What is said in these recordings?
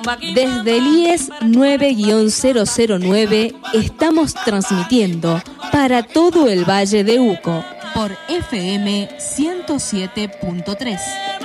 Desde el IES 9-009 estamos transmitiendo para todo el Valle de Uco por FM 107.3.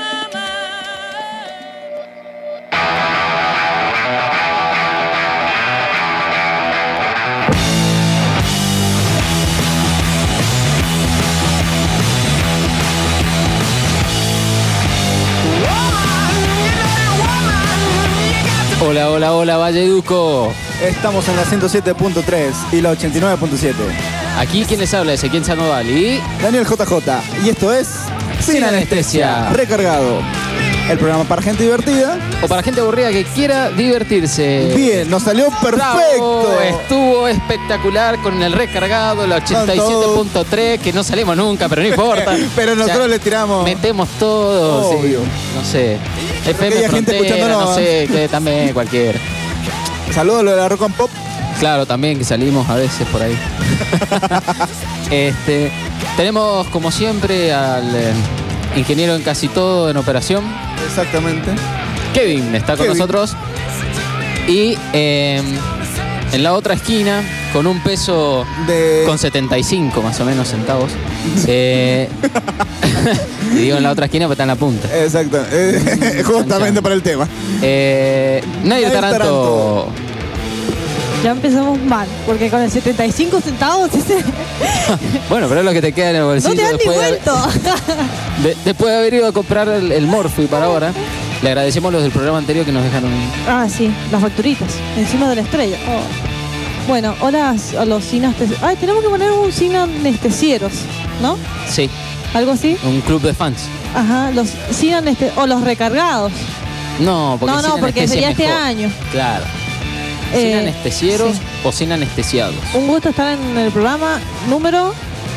Hola, hola, hola, Valle de Uco. Estamos en la 107.3 y la 89.7. Aquí quien les habla es Ezequiel Sandoval y Daniel JJ. Y esto es Sin Anestesia Recargado. El programa para gente divertida o para gente aburrida que quiera divertirse. Bien, nos salió perfecto. Bravo, estuvo espectacular con el recargado, la 87.3, que no salimos nunca, pero no importa. Pero nosotros le tiramos. Metemos todo. Obvio. Sí, no sé. FM gente Frontera, escuchándonos. no sé, que también cualquiera. Saludos a lo de la Rock and Pop. Claro, también que salimos a veces por ahí. Tenemos como siempre al ingeniero en casi todo en operación. Exactamente. Kevin está con nosotros. Y en la otra esquina, con un peso con 75 más o menos centavos. Y digo en la otra esquina porque está en la punta. Exacto. Justamente para el tema. Nair Taranto. Ya empezamos mal, porque con el 75 centavos ese... Bueno, pero es lo que te queda en el bolsillo. No te dan ni vuelto. Después de haber ido a comprar el Morphy para ahora, le agradecemos los del programa anterior que nos dejaron. Ah, sí, las facturitas, encima de la estrella. Oh. Bueno, hola a los sin anestesieros. Ay, tenemos que poner un sin anestesieros, ¿no? Sí. ¿Algo así? Un club de fans. Ajá, los sin anestesieros, o los recargados. No, porque sería este año. Claro. ¿Sin anestesieros o sin anestesiados? Un gusto estar en el programa número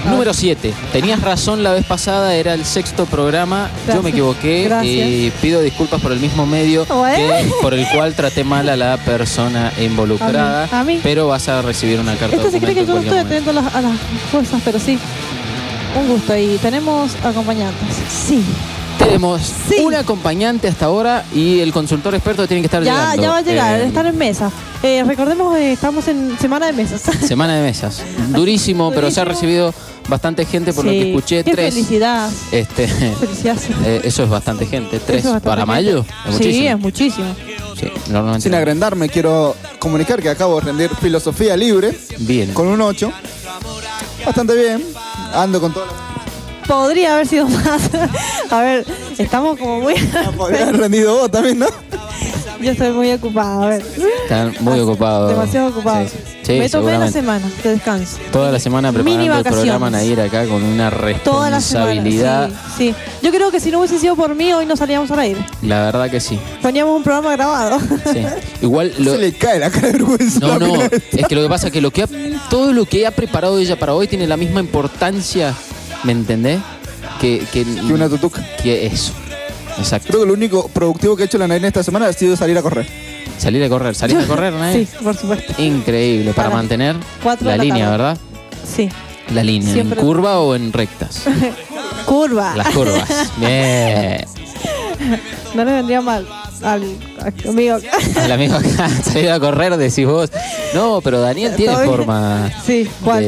7. Tenías razón la vez pasada, era el 6º programa. Gracias. Yo me equivoqué. Y pido disculpas por el mismo medio por el cual traté mal a la persona involucrada. A mí. Pero vas a recibir una carta. Esto se cree que yo no estoy atendiendo a las cosas, pero sí. Un gusto. Y tenemos acompañantes. Sí. Tenemos un acompañante hasta ahora y el consultor experto tiene que estar llegando. Ya va a llegar, estar en mesa. Recordemos que estamos en semana de mesas. Semana de mesas. Durísimo, pero se ha recibido bastante gente por lo que escuché. Qué 3. Felicidad. Felicidad. Eso es bastante gente. 3 bastante para gente. mayo. Es muchísimo. Sí, es muchísimo. Sí, normalmente. Sin agrandarme, quiero comunicar que acabo de rendir filosofía libre. Bien. Con un 8. Bastante bien. Ando con todo. Podría haber sido más. A ver, estamos como muy... Podría haber rendido vos también, ¿no? Yo estoy muy ocupada, a ver. Están muy ocupados. Demasiado ocupados. Sí, me tomé la seguramente. semana de descanso. Toda la semana preparando el programa, Nair, acá con una Toda la responsabilidad. semana, sí. Yo creo que si no hubiese sido por mí, hoy no salíamos al aire. La verdad que sí. Poníamos un programa grabado. Sí. Igual Se le cae la cara de vergüenza. No, es que lo que pasa es que todo lo que ha preparado ella para hoy tiene la misma importancia, ¿me entendés? Que una tutuca. Que eso. Exacto. Creo que lo único productivo que ha hecho la Naina esta semana ha sido salir a correr. ¿Salir a correr, Nair? Sí, por supuesto. Increíble, para mantener la línea, ¿verdad? Sí. La línea, Siempre. ¿en curva o en rectas? Curva. Las curvas. Bien. No le vendría mal al amigo. Al amigo acá, salir a correr, decís vos. No, pero Daniel tiene forma. Sí, ¿cuál?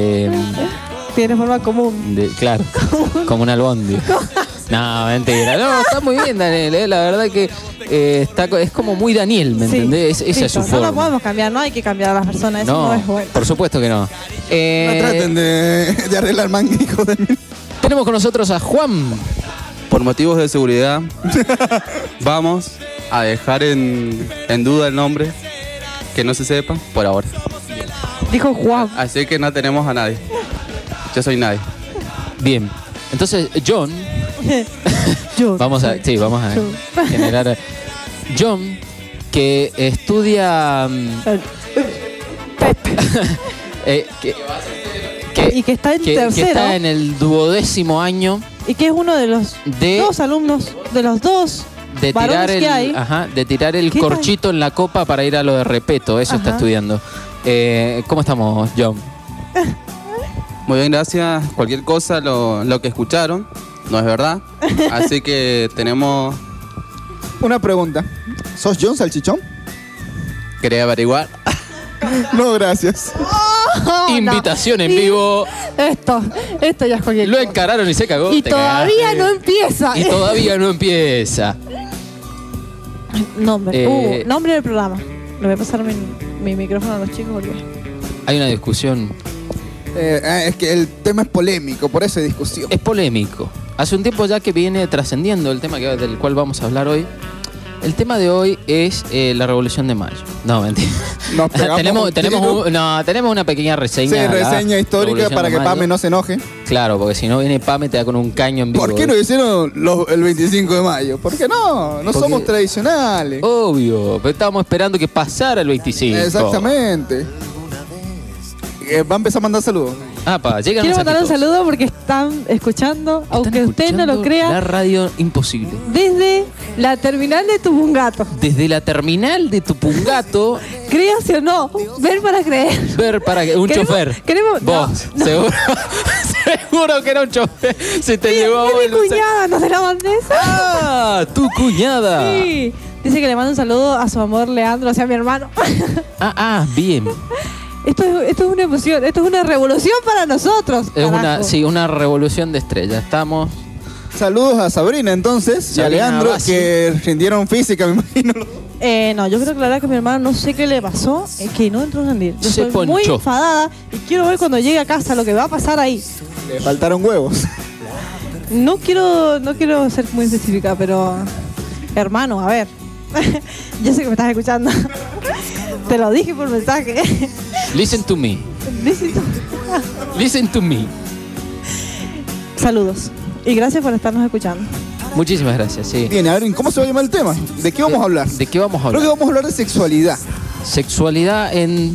Tiene forma común. Claro, como un albondi. No, mentira. No, está muy bien, Daniel. La verdad que es como muy Daniel, ¿me entendés? Esa es su forma. No lo podemos cambiar, no hay que cambiar a las personas. Eso no es bueno. Por supuesto que no. No traten de arreglar manguijos de mí. Tenemos con nosotros a Juan. Por motivos de seguridad, vamos a dejar en duda el nombre, que no se sepa por ahora. Dijo Juan. Así que no tenemos a nadie. Yo soy nadie. Bien. Entonces, John. vamos a generar. John, que estudia. Y que está en tercero. Que está en el 12º año. Y que es uno de los dos alumnos, de los dos varones que hay. De tirar el corchito en la copa para ir a lo de Repeto. Eso está estudiando. ¿Cómo estamos, John? Muy bien, gracias. Cualquier cosa, lo que escucharon, no es verdad. Así que tenemos... Una pregunta. ¿Sos John Salchichón? ¿Querés averiguar? No, gracias. Invitación en vivo. Esto ya es cualquier Lo cosa. encararon y se cagó. Y Te todavía cagaste. no empieza. Y todavía no empieza. Nombre. Nombre del programa. Le voy a pasar mi micrófono a los chicos porque... Hay una discusión. Es que el tema es polémico, por eso hay discusión. Es polémico. Hace un tiempo ya que viene trascendiendo el tema del cual vamos a hablar hoy. El tema de hoy es la Revolución de Mayo. No, mentira. Nos pegamos tenemos una pequeña reseña. Sí, de la reseña histórica Revolución para de que Mayo. Pame no se enoje. Claro, porque si no viene Pame te da con un caño en vivo. ¿Por qué no hicieron el 25 de mayo? ¿Por qué no? No Porque- somos tradicionales. Obvio, pero estábamos esperando que pasara el 25. Exactamente. Va a empezar a mandar saludos. Llegan Quiero mandar un mensajitos. saludo porque están escuchando, Están aunque usted no lo escuchando crea, La radio imposible. desde la terminal de Tupungato. Desde la terminal de Tupungato, Créase o no, ver para creer. ver para que un Queremos- chofer. queremos- Vos, no. seguro. Seguro que era un chofer. Se te llevó a vos Mi el mensaje. cuñada, ¿no se la mandé esa? ¡Ah! ¡Tu cuñada! Sí. Dice que le manda un saludo a su amor Leandro, o sea, a mi hermano. Bien. Esto es una emoción, esto es una revolución para nosotros. Es carajo. una revolución de estrellas. Estamos. Saludos a Sabrina entonces y a Sabrina Leandro Bassi. que rindieron física, me imagino. No, yo quiero aclarar que mi hermano no sé qué le pasó, es que no entró a rendir. Yo Se estoy muy ponchó. enfadada y quiero ver cuando llegue a casa lo que va a pasar ahí. Le faltaron huevos. No quiero ser muy específica, pero hermano, a ver. Yo sé que me estás escuchando. Te lo dije por mensaje. Listen to me. Necesito- Listen to me. Saludos. Y gracias por estarnos escuchando. Muchísimas gracias, sí. Bien, a ver, ¿cómo se va a llamar el tema? ¿De qué vamos a hablar? ¿De qué vamos a Creo hablar? que vamos a hablar de sexualidad. Sexualidad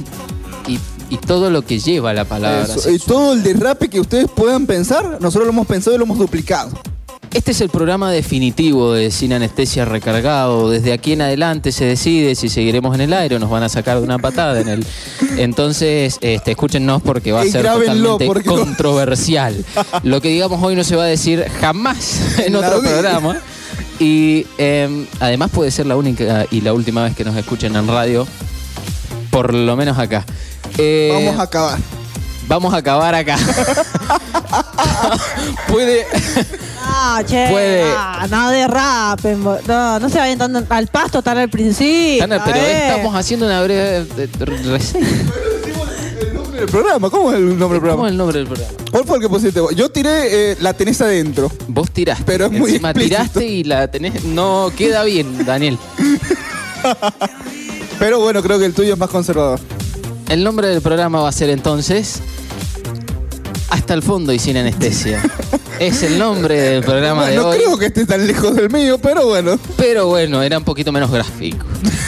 y todo lo que lleva la palabra. Eso, y sexual. todo el derrape que ustedes puedan pensar, nosotros lo hemos pensado y lo hemos duplicado. Este es el programa definitivo de Sin Anestesia Recargado. Desde aquí en adelante se decide si seguiremos en el aire o nos van a sacar de una patada en el. Entonces, escúchennos porque va a Y ser grábenlo, totalmente porque- controversial. Lo que digamos hoy no se va a decir jamás en La otro vida. programa. Y además puede ser la única y la última vez que nos escuchen en radio. Por lo menos acá. Vamos a acabar. Vamos a acabar acá. Puede. Puede. No derrapen. No se vayan tan al pasto tan al principio. Tana, pero estamos haciendo una breve reseña. El nombre del programa, ¿cómo es el nombre del ¿Cómo es programa? el nombre del programa? ¿Cuál fue el que pusiste vos? Yo tiré La tenés adentro. Vos tiraste. Pero es muy Encima explícito. tiraste y la tenés. No queda bien, Daniel. Pero bueno, creo que el tuyo es más conservador. El nombre del programa va a ser entonces Hasta el fondo y sin anestesia. Es el nombre del programa de No hoy. creo que esté tan lejos del mío, pero bueno. Pero bueno, era un poquito menos gráfico.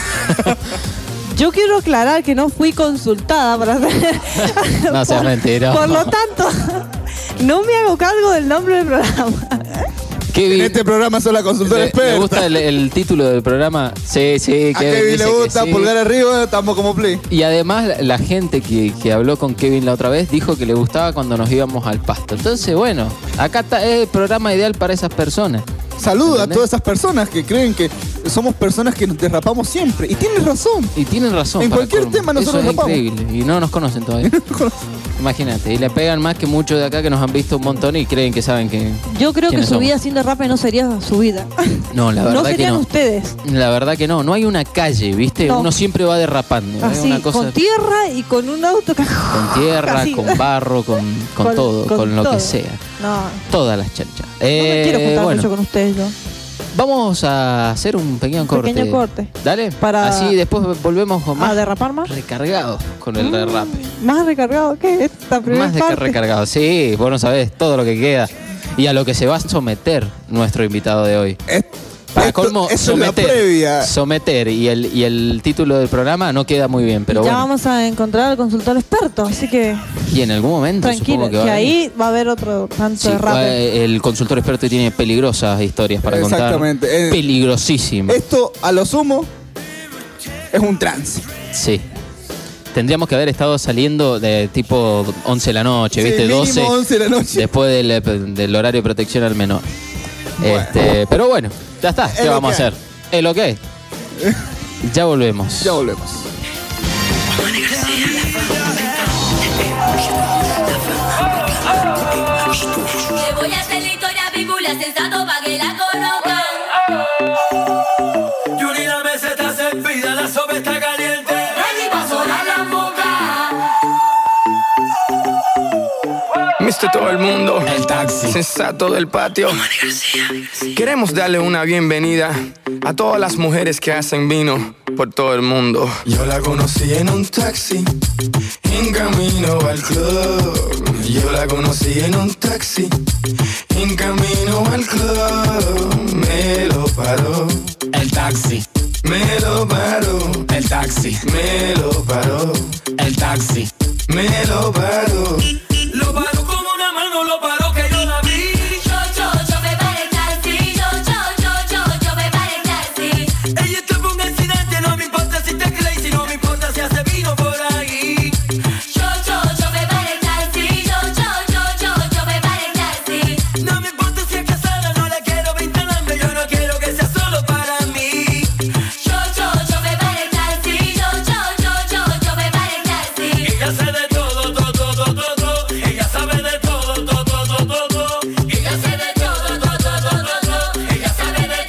Yo quiero aclarar que no fui consultada para hacer. No seas mentiroso. Por lo tanto, no me hago cargo del nombre del programa. Kevin, En este programa soy la consultora ¿le experta. gusta el título del programa? Sí, A Kevin dice le que gusta, sí. pulgar arriba, estamos como play. Y además la gente que habló con Kevin la otra vez dijo que le gustaba cuando nos íbamos al pasto. Entonces, bueno, acá está, es el programa ideal para esas personas. Saludos a ¿Entendés? todas esas personas que creen que somos personas que nos derrapamos siempre. Y tienes razón. Y tienen razón. En para cualquier colmo. tema nosotros Eso es rapamos. increíble. Y no nos conocen todavía. Imagínate. Y le pegan más que muchos de acá que nos han visto un montón y creen que saben que... Yo creo que ¿Quiénes su somos? vida sin derrape no sería su vida. No, la verdad No que serían no. ustedes. La verdad que no. No hay una calle, ¿viste? No. Uno siempre va derrapando. Es Así, una cosa... con tierra y con un auto que... Con tierra, Así. con barro, con todo, con lo todo. que sea. No, Todas las chanchas. no me quiero juntar bueno, mucho con ustedes yo. vamos a hacer un pequeño corte. Pequeño corte. Dale. Para- Así después volvemos con ¿A más derrapar más? recargados con el derrape. ¿Más recargado que esta primera Más de que parte? recargados. Sí, vos no sabés todo lo que queda. Y a lo que se va a someter nuestro invitado de hoy. Para Esto- colmo, eso es la previa. someter y el título del programa no queda muy bien, pero ya bueno. vamos a encontrar al consultor experto, así que Y en algún momento tranquilo, supongo que que, va a venir. ahí va a haber otro tanto Sí, de rap. el consultor experto tiene peligrosas historias para contar. Exactamente. Peligrosísimas. Esto, a lo sumo, es un trance. Sí. Tendríamos que haber estado saliendo de tipo 11 de la noche, Sí, ¿viste? mínimo 12. 11 de la noche. Después del horario de protección al menor. Bueno. Pero bueno, ya está. ¿Qué Es lo vamos a que hay. hacer? Es lo que hay. Ya volvemos. Ya volvemos. Le voy a hacer la historia bíbula sensato pa' que la conozcan. Yuri, la mesa está servida, la sopa está caliente. Ready pa' sonar la boca. Mister todo el mundo, el taxi sensato del patio. Queremos darle una bienvenida a todas las mujeres que hacen vino por todo el mundo. Yo la conocí en un taxi, en camino al club. Yo la conocí en un taxi, en camino al club. Me lo paró el taxi. Me lo paró el taxi. Me lo paró el taxi. Me lo paró. Lo paró como una mano, lo paró que yo la vi. Yo me paré el taxi. Yo me paré el taxi. Ella está por un accidente, no me importa si está crazy, no me importa si hace vino por ahí. Yo me paré el taxi. Yo me paré el taxi. No me importa si es casada, no la quiero vinculando, yo no quiero que sea solo para mí. Yo me paré el taxi. Yo me paré el taxi. Ella sabe de todo, todo. Ella sabe de todo, todo. Ella sabe de todo. Ella sabe de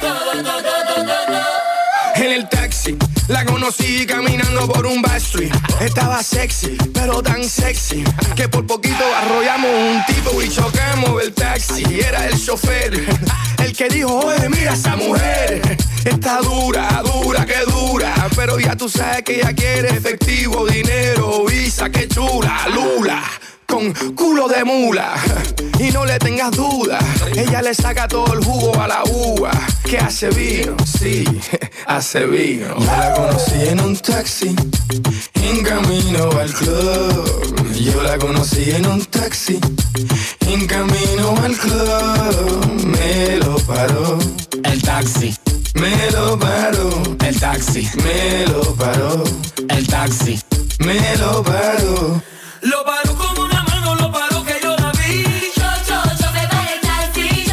todo. En el taxi la conocí caminando por un backstreet. Estaba sexy, pero tan sexy que por poquito arrollamos un tipo y chocamos el taxi. Era el chofer el que dijo, oye, mira esa mujer. Está dura, que dura. Pero ya tú sabes que ella quiere efectivo, dinero, visa, que chula, lula. Con culo de mula. Y no le tengas duda, ella le saca todo el jugo a la uva. Que hace vino, sí, hace vino. Yo la conocí en un taxi, en camino al club. Yo la conocí en un taxi, en camino al club. Me lo paró el taxi. Me lo paró el taxi. Me lo paró el taxi. Me lo paró. Lo paró como una mano, lo paró que yo la vi. Yo me paré el taxi.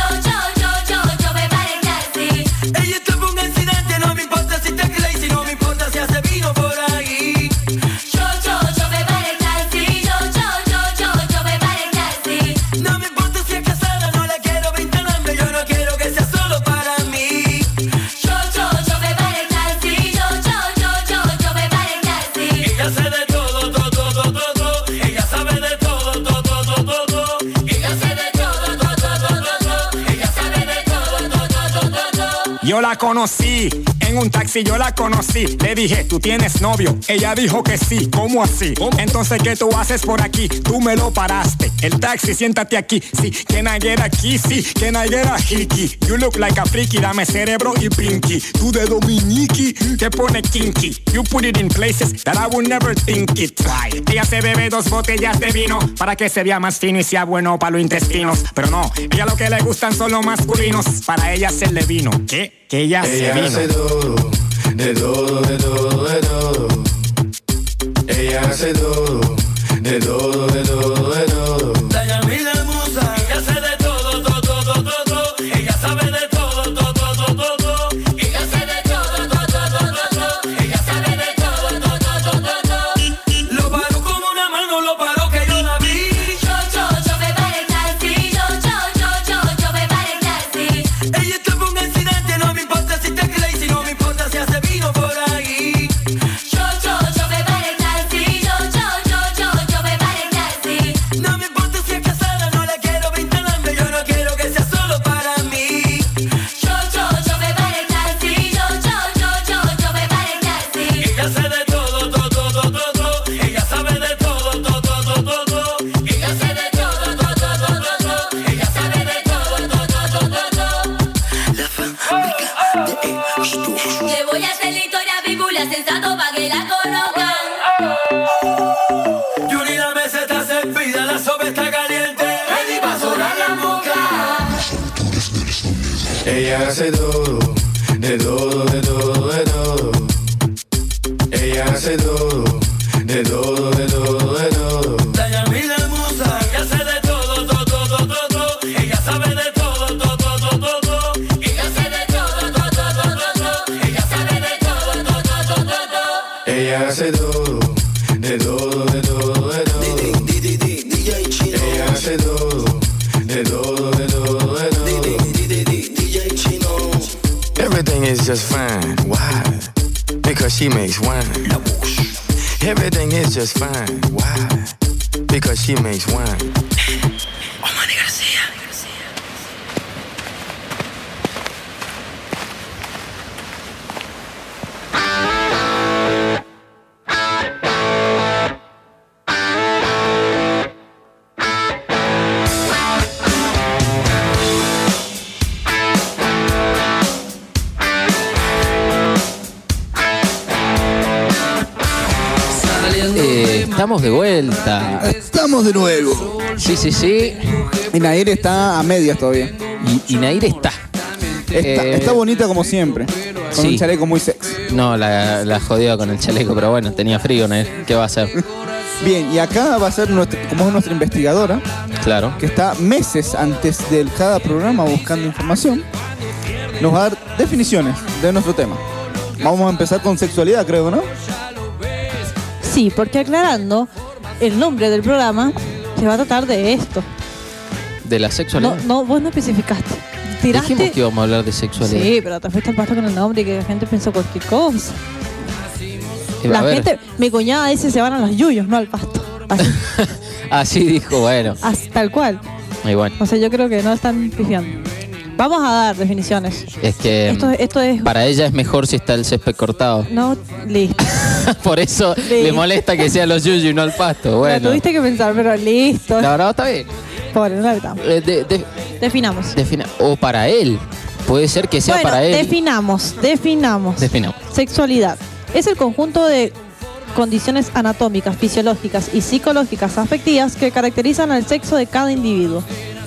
Yo me paré el taxi. Ella está por un accidente, no me importa si está crazy, no me importa si hace vino por ahí. Yo me paré el taxi. Yo me paré el taxi. No me importa si es casada, no la quiero vinculando, yo no quiero que sea solo para mí. Yo me paré el taxi. Yo me paré el taxi. Ella sabe de todo, todo. Ella sabe de todo, todo. Ella sabe de todo. Ella sabe de todo. Yo la conocí en un taxi, yo la conocí. Le dije, ¿tú tienes novio? Ella dijo que sí. ¿Cómo así? Entonces, ¿qué tú haces por aquí? Tú me lo paraste. El taxi, siéntate aquí. Sí, can I get a kiss? Sí, can I get a hickey? You look like a freaky, dame cerebro y pinky. Tú de Dominiki, te pone kinky. You put it in places that I would never think it. Right. Ella se bebe 2 botellas de vino para que se vea más fino y sea bueno para los intestinos. Pero no, ella lo que le gustan son los masculinos. Para ella hacerle vino. ¿Qué? Que ella se vino. Hace todo, de todo. Ella hace todo, de todo. Dayamila Musa, ella sabe de todo, todo. Ella sabe de todo, todo. Ella sabe de todo. Ella sabe de todo. Lo paró como una mano, lo paró que yo la vi. Yo me paré el taxi. Yo me paré el taxi. Ella está por un accidente, no me importa si está crazy, no me importa si hace vino por ahí. Yo me paré el taxi. Yo me paré el taxi. No me importa si es casada, no la quiero vinculando, yo no quiero que sea solo para mí. Yo me paré el taxi. Yo me paré el taxi. Ella sabe de todo, todo. Ella sabe de todo, todo. Ella sabe de todo. Ella sabe de todo. Le voy a hacer la historia bíbula sensato pa' que la conozcan. Yuri, la mesa está servida, la sopa está caliente. Ready pa' sonar la boca. Ella hace todo, de todo. Ella hace todo, de todo. Dayamila Musa, ella sabe de todo, todo. Ella sabe de todo, todo. Ella sabe de todo. Ella sabe de todo. Ella hace todo, de is just fine. Why? Because she makes wine. Everything is just fine. Why? Because she makes wine. Omani García. Estamos de vuelta. Estamos de nuevo. Sí, sí, sí. Y Nair está a medias todavía. Y Nair está. Está bonita como siempre. Con sí. un chaleco muy sexy. No, la jodió con el chaleco, pero bueno, tenía frío, Nair. ¿Qué va a hacer? Bien, y acá va a ser como es nuestra investigadora, Claro. que está meses antes de cada programa buscando información, nos va a dar definiciones de nuestro tema. Vamos a empezar con sexualidad, creo, ¿no? Sí, porque aclarando, el nombre del programa se va a tratar de esto. ¿De la sexualidad? No, vos no especificaste. Tiraste. Dijimos que íbamos a hablar de sexualidad. Sí, pero te fuiste al pasto con el nombre y que la gente pensó cualquier cosa. A La ver. gente, mi cuñada dice se van a los yuyos, no al pasto. Así, Así dijo, bueno. tal cual. Y bueno, O sea, yo creo que no están pifiando. Vamos a dar definiciones. es que Esto es. para ella es mejor si está el césped cortado. No, listo. Por eso Sí. le molesta que sea los yuyu y no el pasto. Lo Bueno. tuviste que pensar, pero listo. La verdad está bien. Pobre, no la evitamos. Definamos. O para él. Puede ser que sea Bueno, para él. definamos. Definamos. Sexualidad. Es el conjunto de condiciones anatómicas, fisiológicas y psicológicas afectivas que caracterizan al sexo de cada individuo.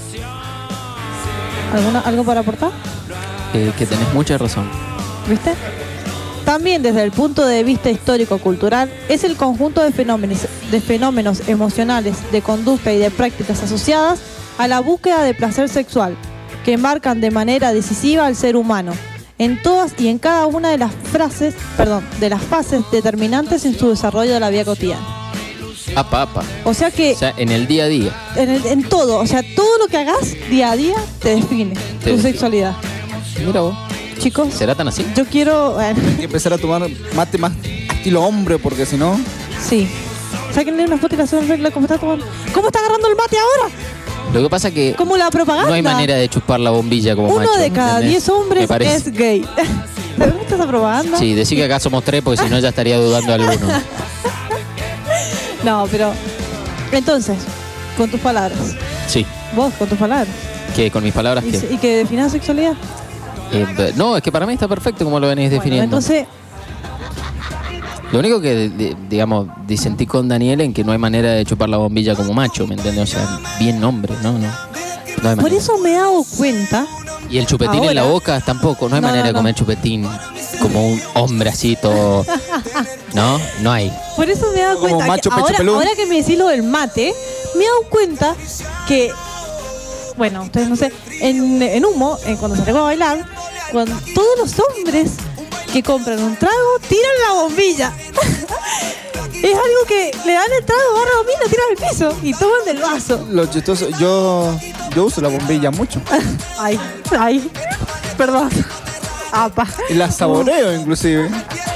¿Algo para aportar? Que tenés mucha razón. ¿Viste? También desde el punto de vista histórico-cultural, es el conjunto de fenómenos emocionales, de conducta y de prácticas asociadas a la búsqueda de placer sexual, que marcan de manera decisiva al ser humano, en todas y en cada una de las fases determinantes en su desarrollo de la vida cotidiana. Apa. O sea que O sea, en el día a día. en todo, o sea, todo lo que hagas día a día te define Te tu define. sexualidad. Mira vos. Chicos, ¿Será tan así? yo quiero... Hay que empezar a tomar mate más estilo hombre, porque si no... Sí. Sáquenle una foto y la suben regla cómo está tomando. ¿Cómo está agarrando el mate ahora? Lo que pasa es que Como la propaganda. no hay manera de chupar la bombilla como Uno macho. de cada ¿entendés? 10 hombres Me parece. es gay. ¿Te gusta esa propaganda? Sí, decir que acá somos 3 porque si no ya estaría dudando alguno. No, pero... Entonces, con tus palabras. Sí. Vos, con tus palabras. Que con mis palabras que... ¿Y que definas sexualidad? No, es que para mí está perfecto como lo venís Bueno, definiendo. entonces... Lo único que, digamos, disentí con Daniel en que no hay manera de chupar la bombilla como macho, ¿me entiendes? O sea, bien hombre, no hay Por manera. eso me he dado cuenta... Y el chupetín Ahora- en la boca tampoco, no hay No, manera no, de no. comer chupetín como un hombre así todo. ¿No? No hay. Por eso me he dado Como cuenta macho que pecho peludo. ahora que me decís lo del mate, me he dado cuenta que, bueno, ustedes no sé, en Humo, cuando se va a bailar, cuando todos los hombres que compran un trago tiran la bombilla. Es algo que le dan el trago, agarran la bombilla, tiran al piso y toman del vaso. Lo chistoso, yo uso la bombilla mucho. Ay, perdón. Apa. Y la saboreo inclusive.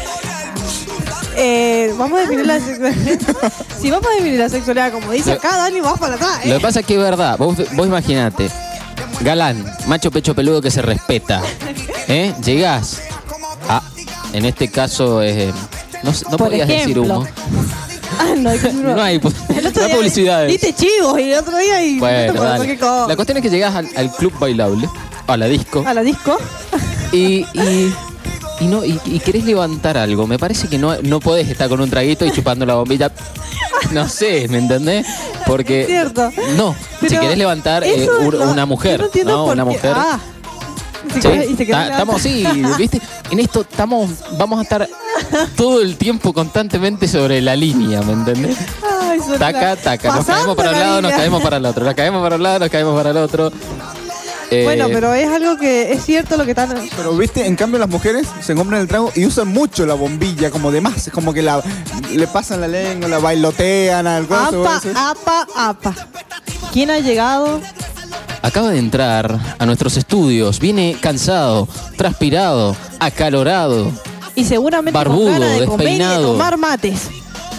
Vamos a definir la sexualidad. Si vamos a definir la sexualidad como dice acá, Dani, vas para atrás. Lo que pasa es que es verdad. Vos imaginate. Galán, macho pecho peludo que se respeta. Llegás a, en este caso, no Por podías decir ejemplo. humo. No hay, No hay, El otro no hay día publicidades. Diste chivos y el otro día y Bueno, no te acuerdo dale. qué cosa. La cuestión es que llegás al club bailable, a la disco, A la disco. y querés levantar algo. Me parece que no podés estar con un traguito y chupando la bombilla. No sé, ¿me entendés? Porque Cierto. no, si Pero querés levantar eso no, una mujer, yo no entiendo por una qué. mujer. Ah. Si Sí, querés- y se querés estamos levantar. así, ¿viste? En esto vamos a estar todo el tiempo constantemente sobre la línea, ¿me entendés? Ay, suena- Taca, nos pasando caemos para un la lado, nos línea. caemos para el otro, nos caemos para un lado, nos caemos para el otro. Bueno, pero es algo que es cierto lo que están. Pero viste, en cambio las mujeres se compran el trago y usan mucho la bombilla como de más. Es como que le pasan la lengua, la bailotean, algo Apa. ¿Quién ha llegado acaba de entrar a nuestros estudios. Viene cansado, transpirado, acalorado. Y seguramente Barbudo, con ganas de comer y de despeinado. tomar mates.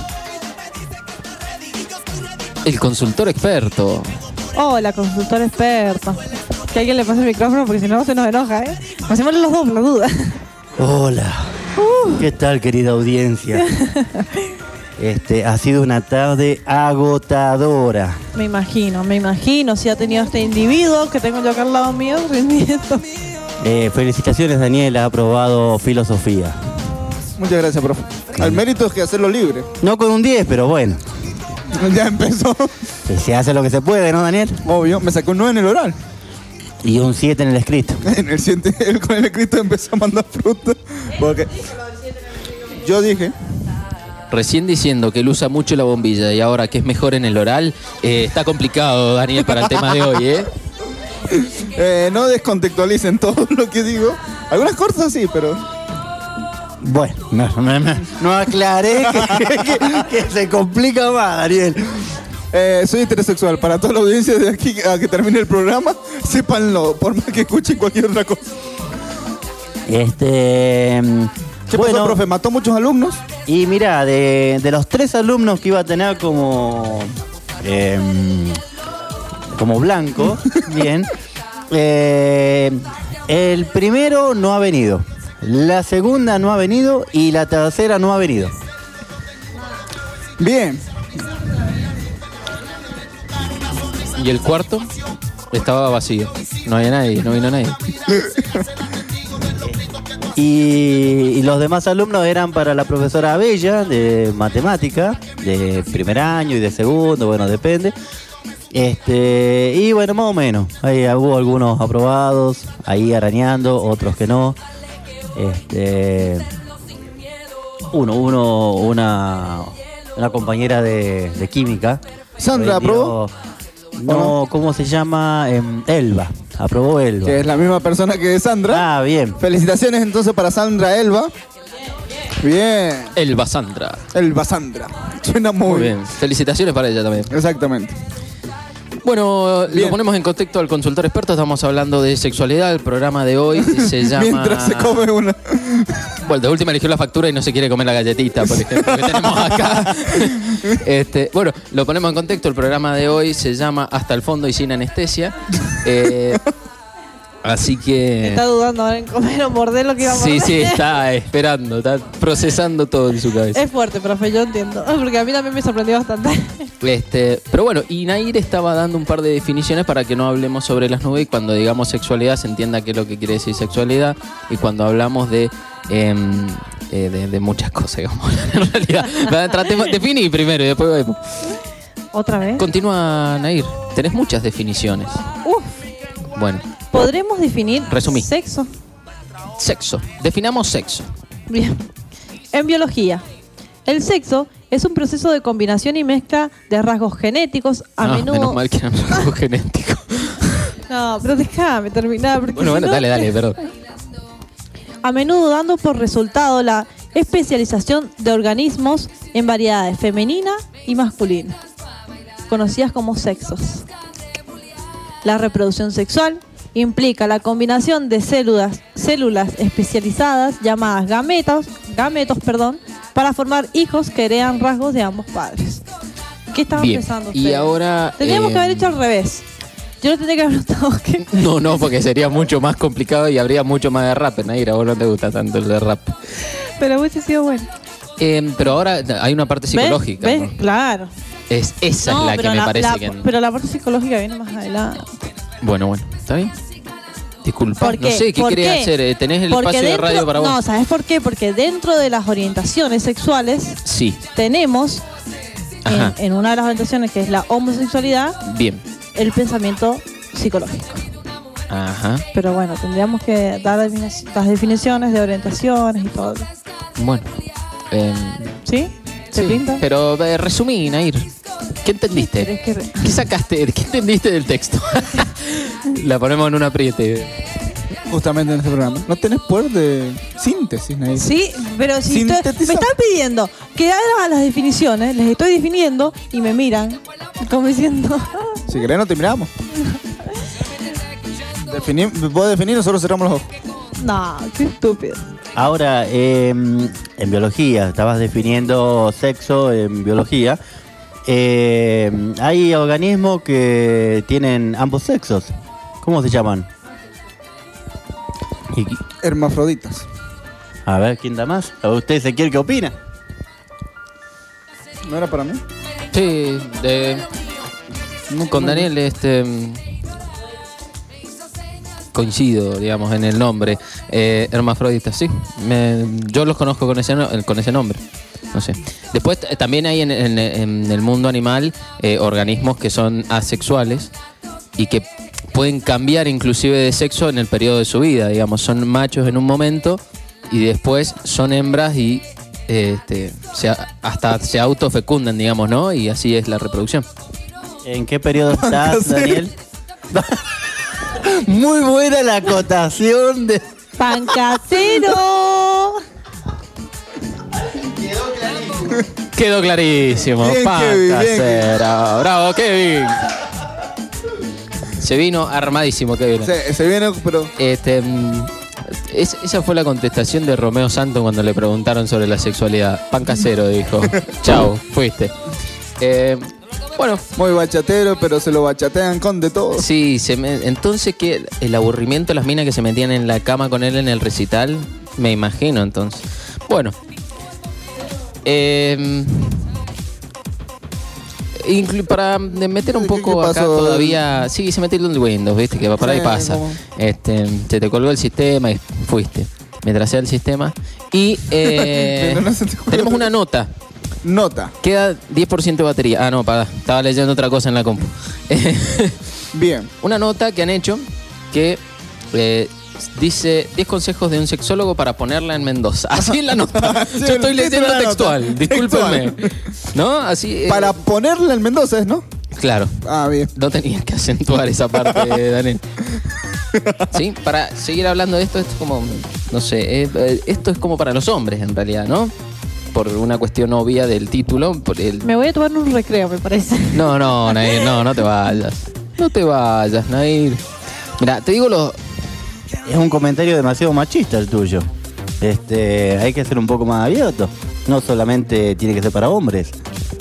El consultor experto. Hola, consultor experto. Que alguien le pase el micrófono porque si no se nos enoja, ¿eh? Pasémosle los dos, por la duda. Hola. ¿Qué tal, querida audiencia? Ha sido una tarde agotadora. Me imagino si ha tenido este individuo que tengo yo acá al lado mío rindiendo. Felicitaciones, Daniel, ha aprobado filosofía. Muchas gracias, profe. Al mérito es que hacerlo libre. No con un 10, pero bueno. Ya empezó. Se hace lo que se puede, ¿no, Daniel? Obvio, me sacó un 9 en el oral. Y un 7 en el escrito. En el 7, él con el escrito empezó a mandar fruta. Porque yo dije, Recién diciendo que él usa mucho la bombilla y ahora que es mejor en el oral, está complicado, Daniel, para el tema de hoy, ¿eh? no descontextualicen todo lo que digo. Algunas cosas sí, pero... Bueno, no aclaré que se complica más, Daniel. Soy heterosexual. Para toda la audiencia de aquí a que termine el programa, sépanlo, por más que escuchen cualquier otra cosa. ¿Qué pasó, profe? ¿Mató muchos alumnos? Y mira, de los 3 alumnos que iba a tener como blanco, bien, el primero no ha venido, la segunda no ha venido y la tercera no ha venido. Bien. Y el cuarto estaba vacío. No había nadie, no vino nadie. Y los demás alumnos eran para la profesora Bella de matemática, de primer año y de segundo, bueno, depende. Y bueno, más o menos. Ahí hubo algunos aprobados, ahí arañando, otros que no. Una compañera de química. ¿Sandra aprobó? No, ¿cómo se llama? Elba. Aprobó Elba. Que es la misma persona que Sandra. Ah, bien. Felicitaciones entonces para Sandra Elba. Bien. Elba Sandra. Elba Sandra. Suena muy bien. Felicitaciones para ella también. Exactamente. Bueno, Bien. lo ponemos en contexto al consultor experto. Estamos hablando de sexualidad. El programa de hoy se llama... Mientras se come una... Bueno, de última eligió la factura y no se quiere comer la galletita, por ejemplo, que tenemos acá. Bueno, lo ponemos en contexto. El programa de hoy se llama Hasta el fondo y sin anestesia. Así que... Está dudando ahora en comer o morder lo que iba a morder. Sí, está esperando, está procesando todo en su cabeza. Es fuerte, profe, yo entiendo. Porque a mí también me sorprendió bastante. Pero bueno, y Nair estaba dando un par de definiciones para que no hablemos sobre las nubes y cuando digamos sexualidad se entienda qué es lo que quiere decir sexualidad y cuando hablamos de muchas cosas, digamos, en realidad. Tratemos, definí primero y después vemos. ¿Otra vez? Continúa, Nair. Tenés muchas definiciones. Bueno. ¿Podremos definir Resumí. sexo? Sexo. Definamos sexo. Bien. En biología, el sexo es un proceso de combinación y mezcla de rasgos genéticos a menudo... Menos mal que eran rasgos genéticos. No, pero déjame terminar. Porque Bueno, si no- dale, perdón. A menudo dando por resultado la especialización de organismos en variedades femenina y masculina, conocidas como sexos. La reproducción sexual implica la combinación de células especializadas llamadas gametos, para formar hijos que heredan rasgos de ambos padres. ¿Qué estaban Bien. pensando Y ustedes? ahora, Teníamos que haber hecho al revés. Yo no tendría que haber notado que... No, porque sería mucho más complicado y habría mucho más de rap. Nair, a vos no te gusta tanto el de rap. Pero hubiese sido bueno. Pero ahora hay una parte psicológica. ¿Ves? ¿no? Claro. Esa es No, la que pero me parece que... Pero la parte psicológica viene más adelante. Bueno, ¿está bien? Disculpa, ¿Por qué? no sé, ¿qué ¿Por querés qué? hacer? ¿Tenés el Porque espacio de dentro- radio para vos? No, ¿sabes por qué? Porque dentro de las orientaciones sexuales Sí, tenemos, Ajá. en una de las orientaciones que es la homosexualidad, bien. el pensamiento psicológico. Ajá. Pero bueno, tendríamos que dar las definiciones de orientaciones y todo. Bueno. ¿Sí? ¿Se Sí, pinta? pero resumí, Nair. ¿Qué entendiste? ¿Querés que ¿Qué sacaste? ¿Qué entendiste del texto? La ponemos en un apriete. Justamente en este programa. No tenés poder de síntesis, Nair. Sí, pero si me Sintetizar. están pidiendo que haga las definiciones, les estoy definiendo y me miran como diciendo... Si querés no te miramos. Vos definís, nosotros cerramos los ojos. No, qué estúpido. Ahora, en biología, estabas definiendo sexo en biología. Hay organismos que tienen ambos sexos. ¿Cómo se llaman? Hermafroditas. A ver, ¿quién da más? ¿A usted, Ezequiel, qué opina? ¿No era para mí? Sí, con Daniel coincido, digamos, en el nombre. Hermafroditas, sí. Yo los conozco con ese nombre. No sé. Después también hay en el mundo animal organismos que son asexuales y que pueden cambiar inclusive de sexo en el periodo de su vida. Digamos, son machos en un momento y después son hembras y hasta se autofecundan, digamos, ¿no? Y así es la reproducción. ¿En qué periodo estás, Daniel? Muy buena la acotación de... ¡Pan casero! Quedó clarísimo. Bien, Pan Kevin, casero. Bravo, Kevin. Se vino armadísimo, Kevin. Se viene, pero... Esa fue la contestación de Romeo Santos cuando le preguntaron sobre la sexualidad. Pan casero, dijo. Chao, fuiste. Bueno. Muy bachatero, pero se lo bachatean con de todo. Sí, entonces que el aburrimiento de las minas que se metían en la cama con él en el recital, me imagino entonces. Bueno. Para meter un poco ¿Qué acá pasó? todavía. Sí, se metió el Windows, viste, que por ahí Sí, pasa. como- Se te colgó el sistema y fuiste. Me tracé el sistema. Y Pero no se te colgó. tenemos una nota. Nota. Queda 10% de batería. Ah, no, estaba leyendo otra cosa en la compu. Bien. Una nota que han hecho que dice 10 consejos de un sexólogo para ponerla en Mendoza. Así es la nota. Sí, Yo estoy el leyendo título de la textual. nota. Discúlpenme. ¿No? Así. Para ponerle en Mendoza, ¿es, no? Claro. Ah, bien. No tenías que acentuar esa parte, Daniel. Sí, para seguir hablando de esto, esto es como, no sé, esto es como para los hombres en realidad, ¿no? Por una cuestión obvia del título. Me voy a tomar un recreo, me parece. No, Nair, no te vayas. No te vayas, Nair. Mira, te digo Es un comentario demasiado machista el tuyo. Hay que ser un poco más abierto. No solamente tiene que ser para hombres.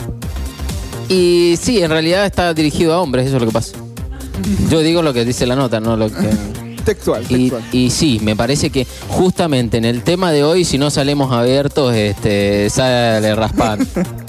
Y sí, en realidad está dirigido a hombres, eso es lo que pasa. Yo digo lo que dice la nota, no lo que... Textual. Y sí, me parece que justamente en el tema de hoy, si no salimos abiertos, sale raspando.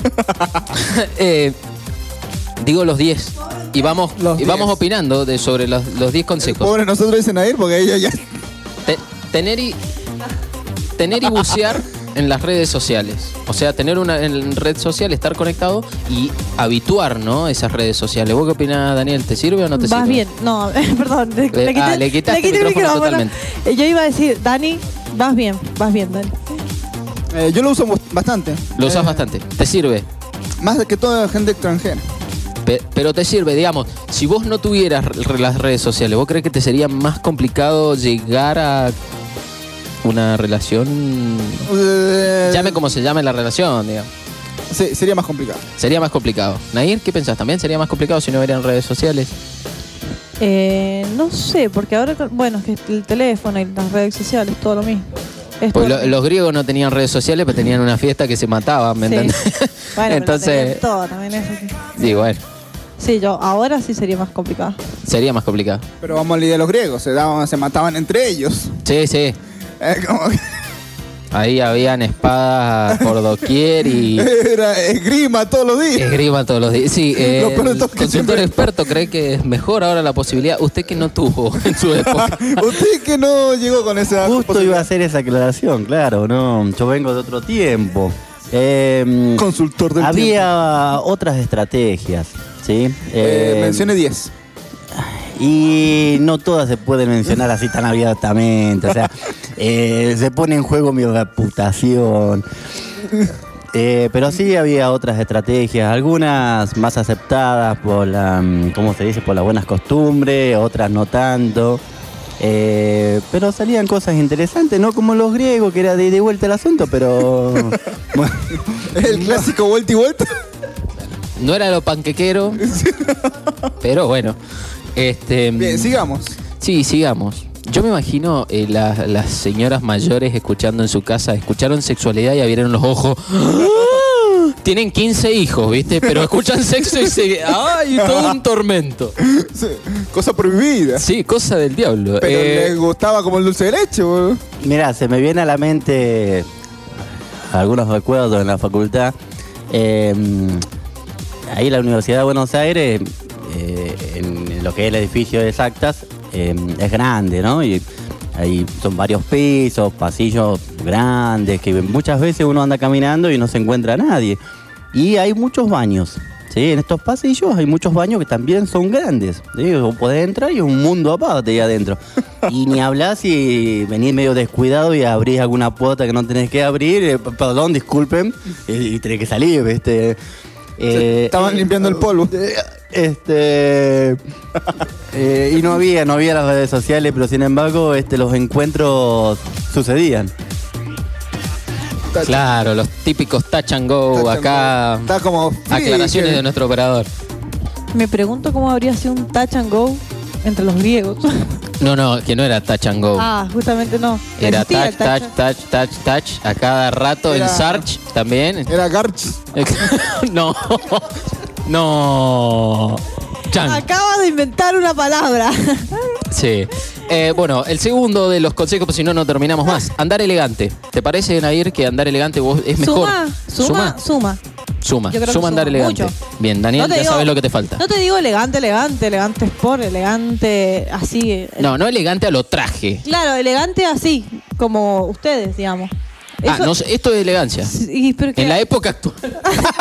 Digo los 10. Y vamos opinando sobre los 10 consejos. Pobre nosotros dicen a ir porque ella ya... Tener y bucear en las redes sociales. O sea, tener una en red social, estar conectado y habituar, ¿no? Esas redes sociales. ¿Vos qué opinás, Daniel? ¿Te sirve o no te sirve? Vas bien. No, perdón. Le quitaste el micrófono totalmente. Yo iba a decir, Dani, vas bien, Dani. yo lo uso bastante. Lo usas bastante. ¿Te sirve? Más que toda gente extranjera. Pero te sirve, digamos, si vos no tuvieras las redes sociales, ¿vos crees que te sería más complicado llegar a una relación? Llame como se llame la relación, digamos. Sí, sería más complicado. Sería más complicado. Nair, ¿qué pensás? ¿También sería más complicado si no hubieran redes sociales? No sé, porque ahora, bueno, es que el teléfono y las redes sociales, todo lo mismo. Pues los griegos no tenían redes sociales, pero tenían una fiesta que se mataban, ¿me Sí. entendés? Bueno, entonces, todo también eso. Sí. bueno, Sí, ahora sí sería más complicado. sería más complicado. Pero vamos a la idea de los griegos. Se mataban entre ellos. Sí. Como que Ahí habían espadas por doquier y era esgrima todos los días. esgrima todos los días. Sí, Lo peor de todo el es que consultor siempre- experto cree que es mejor ahora la posibilidad. Usted que no tuvo en su época. Usted que no llegó con esa Justo iba a hacer esa aclaración, claro, no. Yo vengo de otro tiempo. Consultor del Había otras estrategias, ¿sí? Mencione 10. Y no todas se pueden mencionar así tan abiertamente. O sea, se pone en juego mi reputación. Pero sí había otras estrategias, algunas más aceptadas por la, ¿cómo se dice? Por las buenas costumbres, otras no tanto. Pero salían cosas interesantes, no como los griegos, que era de ida y vuelta el asunto, pero... bueno, El clásico vuelta y vuelta. No era lo panquequero, pero bueno. Bien, sigamos. Sí, sigamos. Yo me imagino las señoras mayores escuchando en su casa, escucharon sexualidad y abrieron los ojos. Tienen 15 hijos, ¿viste? Pero escuchan sexo y se... ¡Ay! Todo un tormento. Sí, cosa prohibida. Sí, cosa del diablo. Pero les gustaba como el dulce de leche, boludo. Mira, se me viene a la mente algunos recuerdos en la facultad. Ahí en la Universidad de Buenos Aires, en lo que es el edificio de Exactas, es grande, ¿no? Y ahí son varios pisos, pasillos grandes, que muchas veces uno anda caminando y no se encuentra a nadie. Y hay muchos baños, ¿sí? En estos pasillos hay muchos baños que también son grandes, ¿sí? Vos podés entrar y es un mundo aparte ahí adentro. Y ni hablás si venís medio descuidado y abrís alguna puerta que no tenés que abrir, perdón, disculpen, y tenés que salir, ¿viste? Estaban limpiando el polvo. Y no había las redes sociales, pero sin embargo los encuentros sucedían. Claro, los típicos touch and go. Touch and acá. go. Está como free, aclaraciones que- de nuestro operador. Me pregunto cómo habría sido un touch and go entre los griegos. No, que no era touch and go. Justamente no. Era Existía touch, el touch. A cada rato Era- el search también. Era Garch. No. No. Chan. Acaba de inventar una palabra. Sí. Bueno, el segundo de los consejos, pues si no, no terminamos más. Andar elegante. ¿Te parece, Nair, que andar elegante vos es mejor? Suma. Suma. Yo creo que Suma andar suma elegante. mucho. Bien, Daniel, No te ya digo- sabes lo que te falta. No te digo elegante sport, elegante así. No elegante a lo traje. Claro, elegante así, como ustedes, digamos. Eso- No sé, esto es elegancia. Sí, pero que- En la época actual. ¡Ay,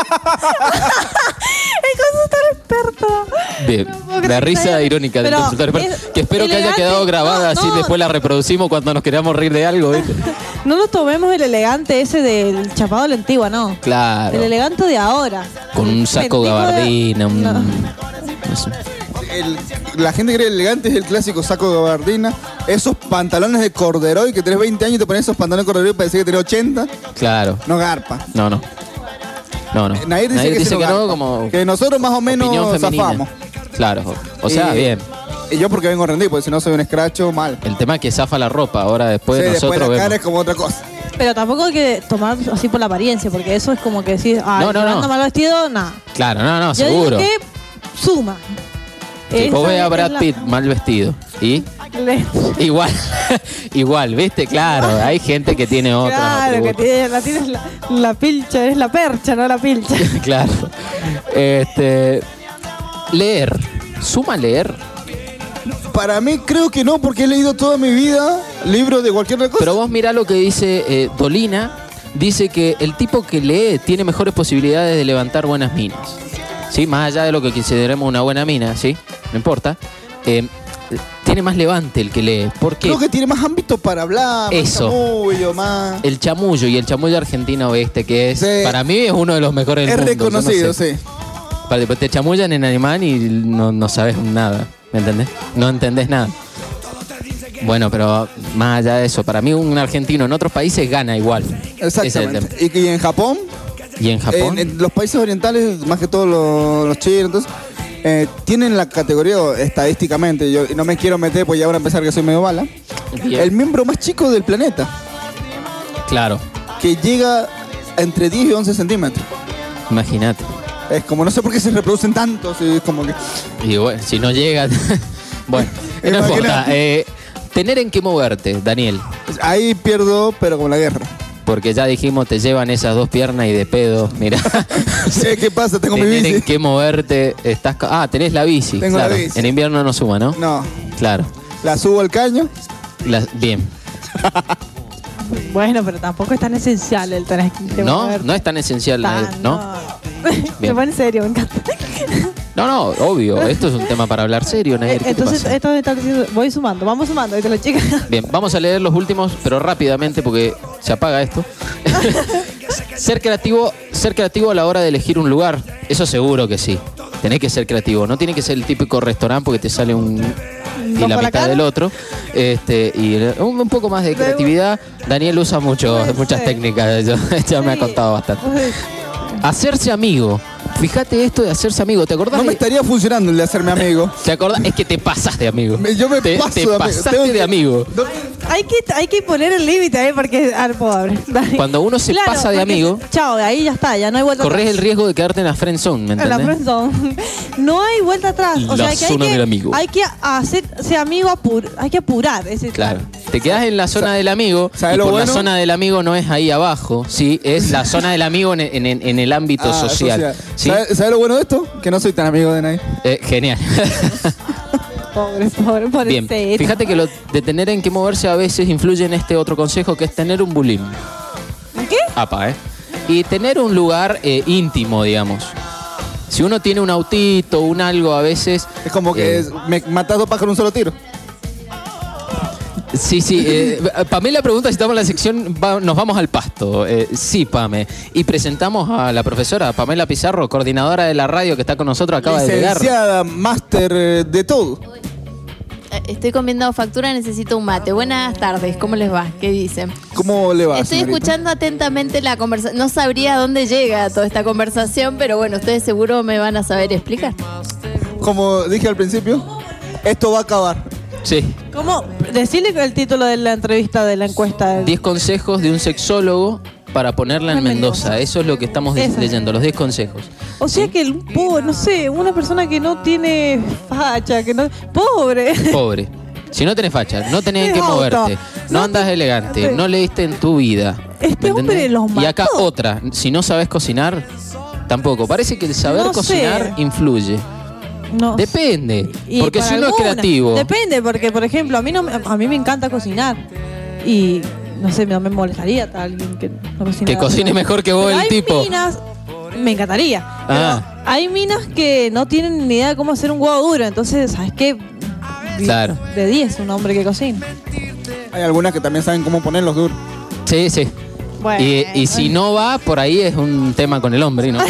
cosas tan experto! Bien, No puedo la creer. risa irónica del Pero consultorio. Que espero que haya elegante- quedado grabada, así no. después la reproducimos cuando nos queramos reír de algo. ¿viste? No nos tomemos el elegante ese del chapado de la antigua, no. Claro. El elegante de ahora. Con un saco Tipo de- gabardina, un... No. no sé. La gente cree elegante es el clásico saco de gabardina. Esos pantalones de corderoy que tenés 20 años y te pones esos pantalones de corderoy y parecía que tenés 80. Claro. No garpa. No. Nair dice que, dice que garpa. no, como Que nosotros más o menos opinión femenina. zafamos. Claro. O sea, Y- bien. Y yo porque vengo rendido, porque si no soy un escracho, mal. El tema es que zafa la ropa. Ahora después Sí, nosotros después la vemos. cara es como otra cosa. Pero tampoco hay que tomar así por la apariencia, porque eso es como que decir, No, no. anda mal vestido, nada. Claro, no, Yo seguro. digo que suma. Si vos Esa ves a es Brad la- Pitt mal vestido. ¿Y? Le- Igual, ¿viste? Claro, hay gente que tiene otras Claro, que atributos. tienes la pilcha, es la percha, no la pilcha. Claro. Leer. ¿Suma leer? Para mí creo que no, porque he leído toda mi vida libros de cualquier otra cosa. Pero vos mirá lo que dice Dolina. Dice que el tipo que lee tiene mejores posibilidades de levantar buenas minas. ¿Sí? Más allá de lo que consideremos una buena mina, ¿sí? No importa. Tiene más levante el que lee. ¿Por qué? Creo que tiene más ámbito para hablar, Eso. más chamullo, más... El chamullo y el chamullo argentino oeste, que es, Sí. para mí es uno de los mejores del Es mundo. Yo no reconocido, sé. sí. Después te chamullan en alemán y no sabes nada. ¿Me entendés? No entendés nada. Bueno, pero más allá de eso, para mí un argentino en otros países gana igual. Ese es el tema. Exactamente. Y en Japón, ¿Y en Japón? en los países orientales, más que todos los chinos, entonces, tienen la categoría estadísticamente, yo no me quiero meter, pues ya van a empezar que soy medio bala, Bien. el miembro más chico del planeta, Claro, que llega entre 10 y 11 centímetros. imagínate. Es como, no sé por qué se reproducen tantos, es como que... Y bueno, si no llega... bueno, no Imagínate. importa. Tener en qué moverte, Daniel. Ahí pierdo, pero como la guerra. Porque ya dijimos, te llevan esas dos piernas y de pedo. Mira. ¿Qué pasa? Tengo mi Tener en bici. qué moverte. Tenés la bici. Tengo claro. la bici. En invierno no suma, ¿no? No, Claro. la subo al caño. Bien. Bueno, pero tampoco es tan esencial el tener que No, moverte. no es tan esencial, Tan, ¿no? Me Bien. pone serio, me encanta. No, obvio. Esto es un tema para hablar serio, Nair. ¿Qué te Entonces, pasa? esto me está diciendo, voy sumando, vamos sumando, ahí te lo chicas. Bien, vamos a leer los últimos, pero rápidamente porque se apaga esto. Ser creativo a la hora de elegir un lugar, eso seguro que sí. Tenés que ser creativo, no tiene que ser el típico restaurante porque te sale un y ¿Dos la por la mitad cara? del otro. Y un poco más de creatividad. Daniel usa muchas Sí. técnicas, ya me ha Sí. contado bastante. Uy, Hacerse amigo. Fíjate esto de hacerse amigo. ¿Te acordás? No me estaría funcionando el de hacerme amigo. ¿Te acordás? Es que te pasas de amigo. Yo me te paso de amigo. pasaste Tengo que- de amigo. Hay que poner el límite, porque pobre. Cuando uno se pasa de porque- amigo, Chao, ahí ya está, ya no hay vuelta corres atrás. el riesgo de quedarte en la friend zone, ¿me En la entendés? friendzone. No hay vuelta atrás. O La sea, que zona hay que, del amigo. hay que hacerse amigo, hay que apurar. Ese Claro. Te quedas en la zona del amigo y ¿sabes lo por la bueno? zona del amigo no es ahí abajo, sí, es la zona del amigo en el ámbito social. ¿sí? ¿Sabes lo bueno de esto? Que no soy tan amigo de nadie. Genial. Pobre. Bien, fíjate que lo de tener en qué moverse a veces influye en este otro consejo que es tener un bulín. ¿Qué? Apa, Y tener un lugar íntimo, digamos. Si uno tiene un autito, un algo, a veces... Es como que me matas dos pájaros en un solo tiro. Sí. Pamela pregunta si estamos en la sección nos vamos al pasto. Sí, Pame. Y presentamos a la profesora Pamela Pizarro, coordinadora de la radio que está con nosotros, acaba de llegar. Licenciada, máster de todo. Estoy comiendo factura, necesito un mate. Buenas tardes, ¿cómo les va? ¿Qué dicen? ¿Cómo le va, Estoy señorita? escuchando atentamente la conversación. No sabría a dónde llega toda esta conversación, pero bueno, ustedes seguro me van a saber explicar. Como dije al principio, esto va a acabar. Sí. ¿Cómo? Decirle el título de la entrevista, de la encuesta. 10 consejos de un sexólogo para ponerla en Mendoza. Eso es lo que estamos Esa. leyendo, los 10 consejos. O sea que no sé, una persona que no tiene facha, que no... Pobre. Pobre. Si no tenés facha, no tenés en qué Auto. moverte, no andas elegante, no leíste en tu vida. Este ¿me hombre entendés? los mató. Y acá otra, si no sabes cocinar, tampoco. Parece que el saber No sé. cocinar influye. No. Depende, Y porque para si uno es alguna. creativo. Depende, porque por ejemplo, a mí me encanta cocinar. Y no sé, no me molestaría alguien que no cocina. Que cocine mejor que vos Pero el hay tipo. minas, me encantaría. Pero Ah. hay minas que no tienen ni idea de cómo hacer un huevo duro. Entonces, ¿sabes qué? Claro. De 10 un hombre que cocina. Hay algunas que también saben cómo ponerlos duros. Sí. Bueno. Y si no va, por ahí es un tema con el hombre, ¿no?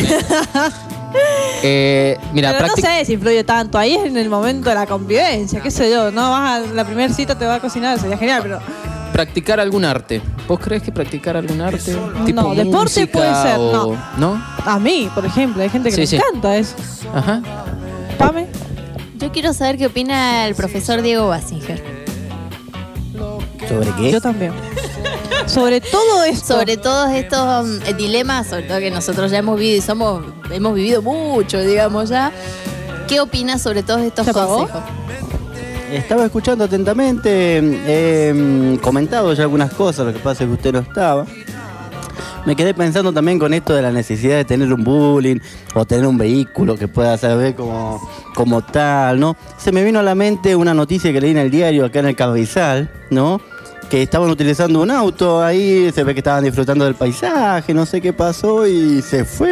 Mira, Pero no sé si influye tanto. Ahí es en el momento de la convivencia, qué sé yo. No vas a la primera cita, te va a cocinar, sería genial, pero practicar algún arte. ¿Vos crees que practicar algún arte? No, deporte música puede ser, o- ¿No? a mí, por ejemplo, hay gente que Sí, le sí. encanta eso. Ajá. Pame. Yo quiero saber qué opina el profesor Diego Basinger. ¿Sobre qué? Yo también. Sobre todo esto. Sobre todos estos dilemas, sobre todo que nosotros ya hemos vivido y hemos vivido mucho, digamos ya. ¿Qué opinas sobre todos estos ¿Se apagó? consejos? Estaba escuchando atentamente, he comentado ya algunas cosas, lo que pasa es que usted no estaba. Me quedé pensando también con esto de la necesidad de tener un bullying o tener un vehículo que pueda servir como tal, ¿no? Se me vino a la mente una noticia que leí en el diario acá en el Cabezal, ¿no? Que estaban utilizando un auto ahí, se ve que estaban disfrutando del paisaje, no sé qué pasó y se fue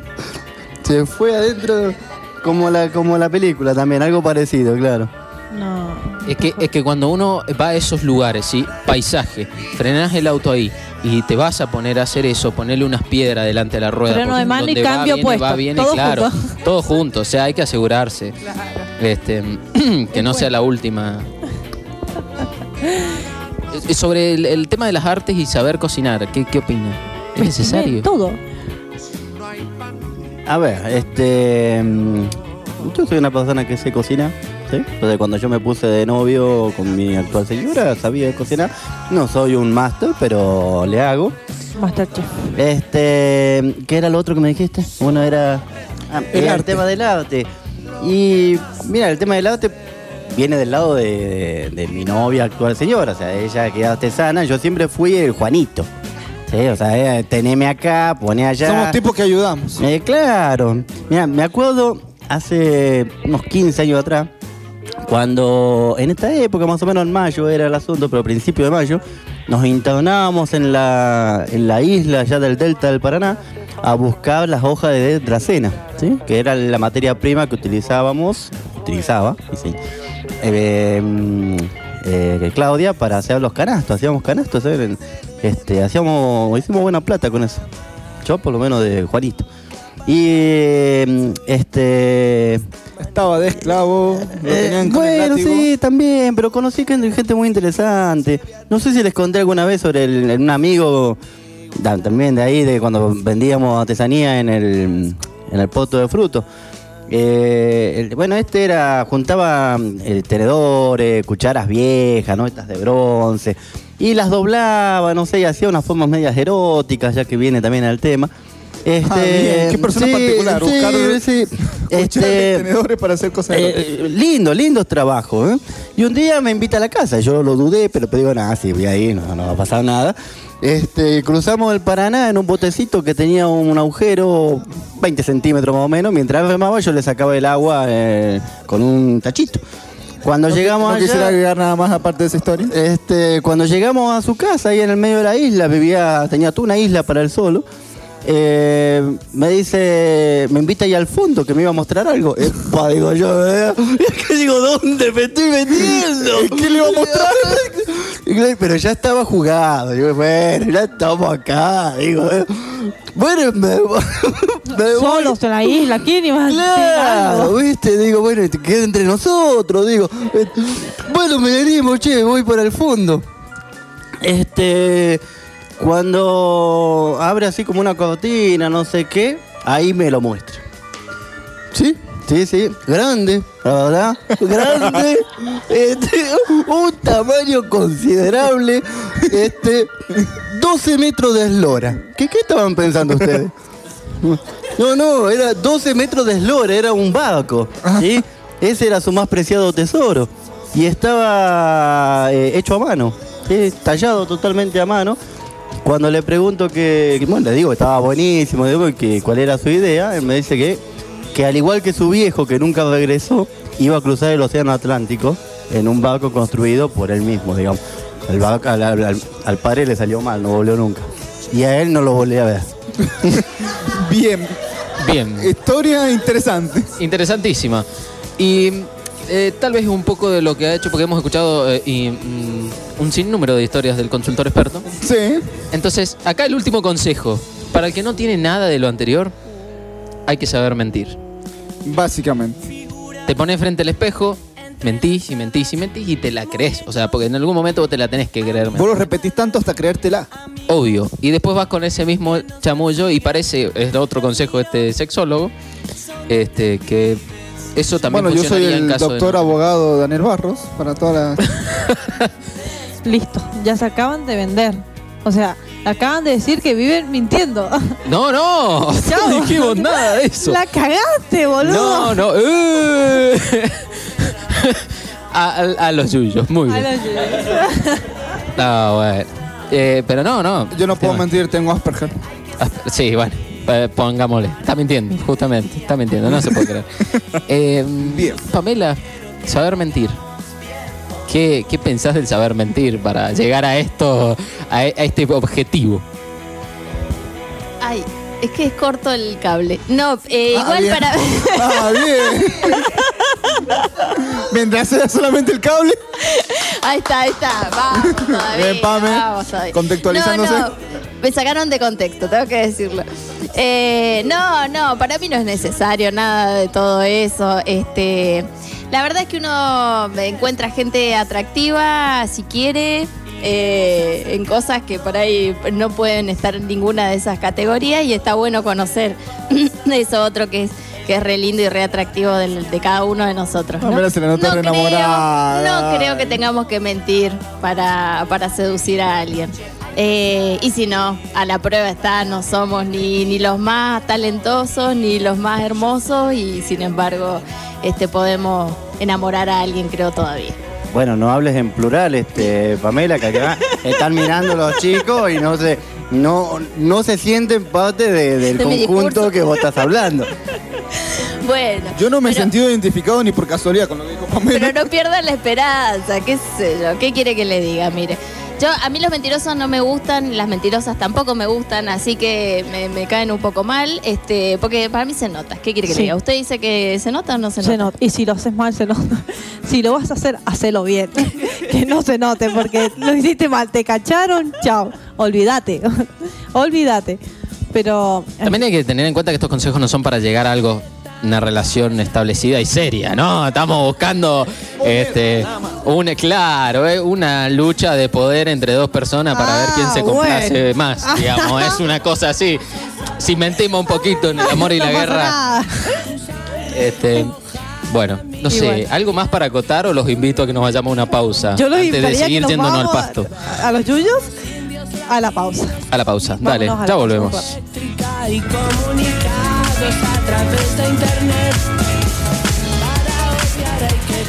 adentro como la película también, algo parecido, claro. No. Es que cuando uno va a esos lugares, ¿sí? Paisaje, frenás el auto ahí y te vas a poner a hacer eso, ponerle unas piedras delante de la rueda. Freno porque de mano y donde va, cambio viene, puesto, va, viene, todo claro, junto. todo junto, o sea, hay que asegurarse. Que no sea la última. Sobre el tema de las artes y saber cocinar, ¿qué opina? ¿Es necesario? Todo. A ver, yo soy una persona que sé cocinar, ¿sí? Entonces cuando yo me puse de novio con mi actual señora, sabía cocinar. No soy un máster, pero le hago. Masterchef. ¿Qué era lo otro que me dijiste? Uno era el tema del arte. Y mira, el tema del arte viene del lado de mi novia actual señora, o sea, ella que es artesana, yo siempre fui el Juanito. Sí, o sea, teneme acá, pone allá. Somos tipos que ayudamos. Claro. Mira, me acuerdo hace unos 15 años atrás, cuando en esta época, más o menos en mayo era el asunto, pero a principio de mayo, nos internábamos en la isla ya del delta del Paraná a buscar las hojas de dracena, ¿sí? Que era la materia prima que utilizaba, sí, Claudia para hacer los canastos. Hacíamos canastos, ¿saben? Hicimos buena plata con eso. Yo por lo menos de Juanito. Y estaba de esclavo, lo tenían con el bueno, látigo. sí, también, pero conocí gente muy interesante. No sé si les conté alguna vez sobre un amigo también de ahí, de cuando vendíamos artesanía en el poto de fruto. Bueno, juntaba tenedores, cucharas viejas, ¿no? Estas de bronce, y las doblaba, no sé, y hacía unas formas medias eróticas, ya que viene también al tema. Bien. Qué persona particular, buscar cucharas de tenedores para hacer cosas eróticas. Lindos trabajos, ¿eh? Y un día me invita a la casa, yo lo dudé, pero digo, nada, sí, voy ahí, no va a pasar nada. Cruzamos el Paraná en un botecito que tenía un agujero 20 centímetros más o menos. Mientras remaba yo le sacaba el agua con un tachito. Cuando llegamos allá, quisiera agregar nada más aparte de esa historia. Cuando llegamos a su casa, ahí en el medio de la isla, tenía toda una isla para él solo. Me invita ahí al fondo que me iba a mostrar algo. Epa, digo yo, ¿dónde me estoy metiendo? ¿Qué le iba a mostrar? Pero ya estaba jugado. Digo, bueno, ya estamos acá. Digo, bueno, me voy. Solos en la isla, ¿quién iba a decir Claro, algo? ¿viste? Digo, bueno, queda entre nosotros. Digo, bueno, me venimos, voy para el fondo. Cuando abre así como una cortina, no sé qué, ahí me lo muestra. ¿Sí? Sí, grande, la verdad, grande, un tamaño considerable, 12 metros de eslora. ¿Qué estaban pensando ustedes? No, era 12 metros de eslora, era un barco, ¿sí? Ese era su más preciado tesoro. Y estaba hecho a mano, ¿sí? Tallado totalmente a mano. Cuando le pregunto le digo que estaba buenísimo, digo que cuál era su idea, él me dice que al igual que su viejo, que nunca regresó, iba a cruzar el océano Atlántico en un barco construido por él mismo, digamos. El barco, al padre le salió mal, no volvió nunca. Y a él no lo volví a ver. Bien. Historia interesante. Interesantísima. Y tal vez un poco de lo que ha hecho, porque hemos escuchado un sinnúmero de historias del consultor experto. Sí. Entonces, acá el último consejo. Para el que no tiene nada de lo anterior, hay que saber mentir. Básicamente. Te pones frente al espejo, mentís y te la crees. O sea, porque en algún momento vos te la tenés que creer. Vos lo repetís tanto hasta creértela. Obvio. Y después vas con ese mismo chamullo y parece, es otro consejo de este sexólogo, que eso también yo soy funcionaría en el caso doctor de... abogado Daniel Barros para toda la... Listo, ya se acaban de vender. O sea, acaban de decir que viven mintiendo. No, no dijimos nada de eso. La cagaste, boludo. No. A los yuyos, muy bien. No, bueno. Pero no. Yo no puedo mentir, tengo Asperger. Sí, bueno. Pongámosle. Está mintiendo, justamente. Está mintiendo, no se puede creer. Bien. Pamela, saber mentir. ¿Qué pensás del saber mentir para llegar a esto, a este objetivo? Ay, es que es corto el cable. No, igual bien. para... Bien. Mientras sea solamente el cable. Ahí está. Vamos todavía. Bien, Pame. Vamos todavía. Contextualizándose. No, me sacaron de contexto, tengo que decirlo. No, para mí no es necesario nada de todo eso. La verdad es que uno encuentra gente atractiva, si quiere, en cosas que por ahí no pueden estar en ninguna de esas categorías, y está bueno conocer eso otro que es re lindo y re atractivo de cada uno de nosotros, ¿no? Mira, se le nota re enamorada. No creo que tengamos que mentir para seducir a alguien. Y si no, a la prueba está, no somos ni los más talentosos ni los más hermosos, y sin embargo podemos enamorar a alguien, creo, todavía. Bueno, no hables en plural, Pamela, que acá están mirando los chicos y no se sienten parte del conjunto que vos estás hablando. Bueno. Yo no me he sentido identificado ni por casualidad con lo que dijo Pamela. Pero no pierdan la esperanza, qué sé yo, ¿qué quiere que le diga? Mire, a mí los mentirosos no me gustan, las mentirosas tampoco me gustan, así que me caen un poco mal, porque para mí se nota. ¿Qué quiere que le diga? ¿Usted dice que se nota o no se nota? Se nota. Y si lo haces mal, se nota. Si lo vas a hacer, hacelo bien. Que no se note, porque lo hiciste mal, te cacharon, chao. Olvídate. Pero también hay que tener en cuenta que estos consejos no son para llegar a algo una relación establecida y seria, ¿no? Estamos buscando una lucha de poder entre dos personas para ver quién se complace más, digamos. Es una cosa así. Si mentimos un poquito en el amor y la guerra. Bueno, no sé, bueno. ¿algo más para acotar o los invito a que nos vayamos a una pausa? Yo los antes de invitaría seguir que nos yéndonos al vamos pasto. A los yuyos, a la pausa. A la pausa, dale, Vámonos a ya la volvemos. pausa. Y comunicados a través de internet. Para odiar hay que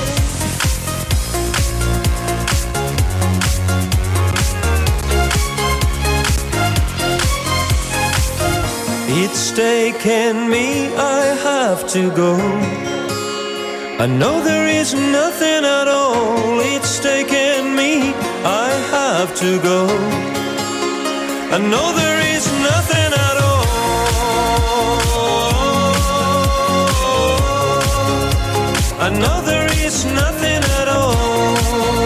querer. It's taken me, I have to go. I know there is nothing at all. It's taken me, I have to go. I know there is nothing at all. I know there is nothing at all.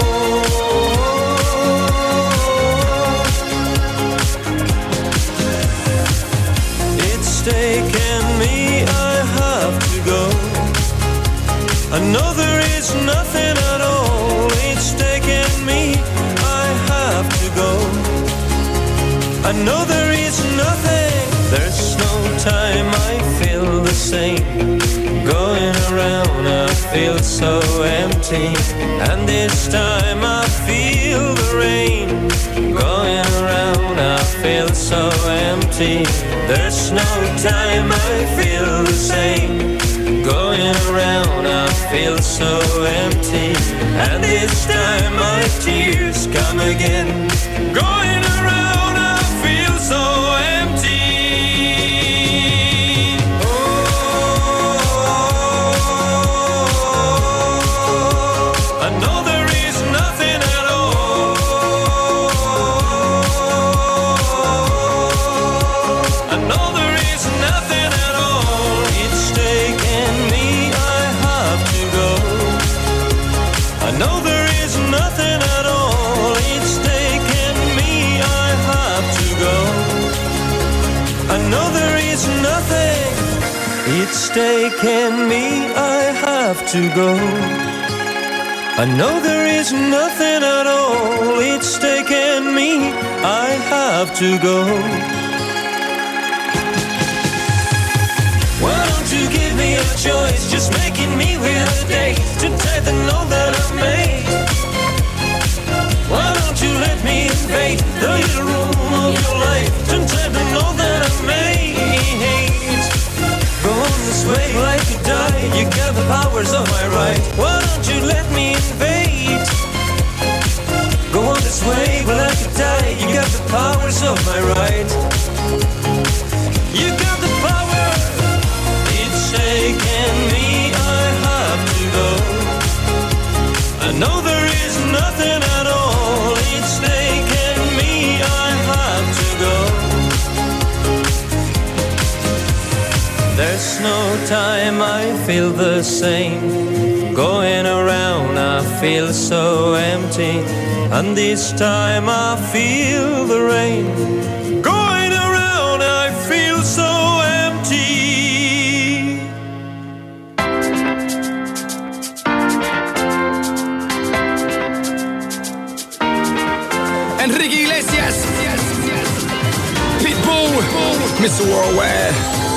It's taken me, I have to go. I know there is nothing at all. It's taken me, I have to go. I know there is nothing. There's no time I feel the same. Going around I feel so empty. And this time I feel the rain. Going around I feel so empty. There's no time I feel the same. Going around I feel so empty. And this time my tears come again. Going around I feel so empty. I know there is nothing at all. I know there is nothing at all. It's taken me, I have to go. I know there is nothing at all. It's taken me, I have to go. I know there is nothing. It's taken me, I have to go. I know there is nothing at all. It's taken me, I have to go. Why don't you give me a choice? Just making me wait a day to take the note that I made. Why don't you let me invade the little room of your life to take the note that I made? Go on this way like you die. You got the powers of my right. Why don't you let me invade? Go on this way like you die. You got the powers of my right. You got the power. It's taken me, I have to go. I know there is nothing at all. It's taken me, I have to go. There's no time I feel the same. Going around I feel so empty. And this time I feel the rain. Going around I feel so empty. Enrique Iglesias, Pitbull, Mr. Worldwide.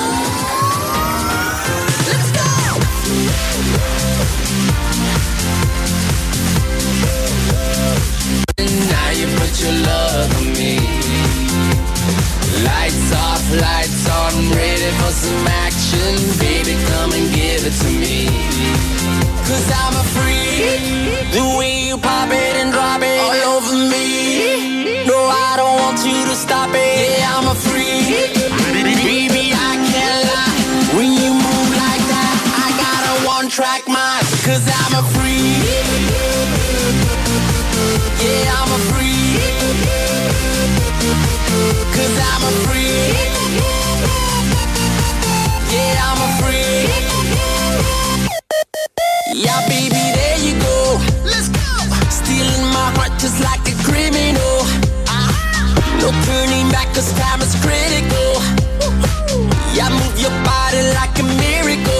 Now you put your love on me. Lights off, lights on, ready for some action. Baby, come and give it to me. 'Cause I'm a freak. The way you pop it and drop it all over me. No, I don't want you to stop it. Yeah, I'm a freak. Baby, I can't lie. When you move like that, I got a one-track mind. 'Cause I'm a freak. Yeah, I'm a freak. 'Cause I'm a freak. Yeah, I'm a freak. Yeah, baby, there you go. Let's go. Stealing my heart just like a criminal. No turning back 'cause time is critical. Yeah, move your body like a miracle.